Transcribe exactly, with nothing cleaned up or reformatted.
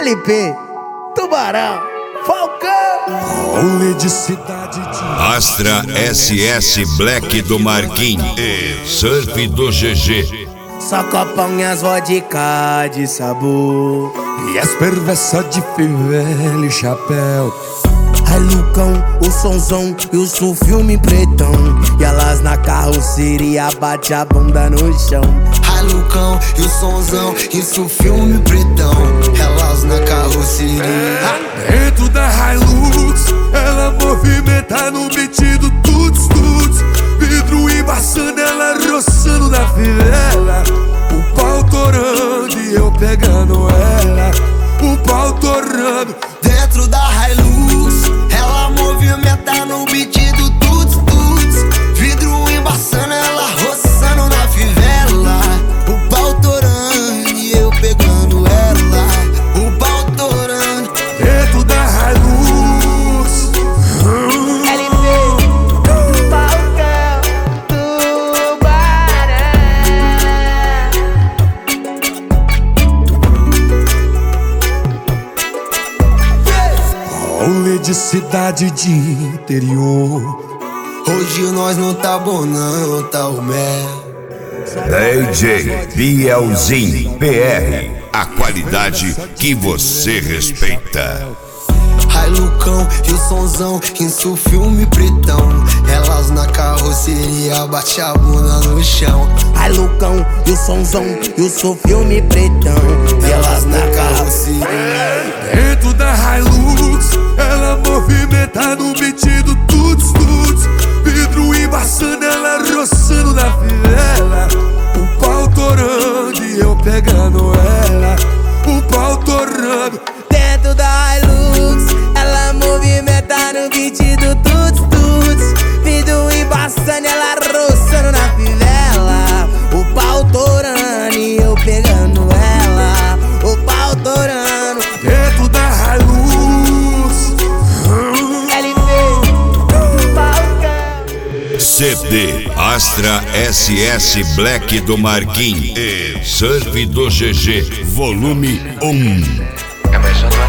L P, Tubarão, Falcão. Rolê de cidade de Astra S S Black do Marquinhos e Surf do G G. Só copão e as vodka de sabor e as perversas de fivela e chapéu. Ai Lucão, o sonzão e o sul filme pretão. E elas na carroceria bate a bunda no chão. Ai Lucão e o sonzão, isso filme pretão. Elas na carroceria. Dentro da Hilux, ela movimenta no beat do tuts tuts. Vidro embaçando, ela roçando na fivela. O pau torando e eu pegando ela. O pau torando. Dentro da Hilux, ela movimenta no beat do tuts tuts. Vidro embaçando, ela roçando na fivela. O pau torando e eu pegando ela. O pau torando. Dentro da Hilux. L P, Falcão, Tubarão. Rolê de cidade de interior. Hoje nós não tá bom não, tá o mé. D J Bielzinho P R, a qualidade que você respeita. Ai Lucão e o sonzão, isso filme pretão. Elas na carroceria bate a bunda no chão. Ai Lucão e o sonzão e o sul filme pretão. E elas na carroceria. Dentro da Hilux, ela movimenta no beat do tuts tuts. Vidro embaçando, ela roçando na fivela. O pau torando e eu pegando ela. O pau torando. Dentro da Hilux, ela movimenta no beat do tuts tuts. Vidro embaçando, ela roçando na fivela. O pau torando e eu pegando ela. O pau torando. Dentro da Hilux. L P, Falcão. C D Astra S S Black do Marquinhos e Surf do G G, volume um. Começando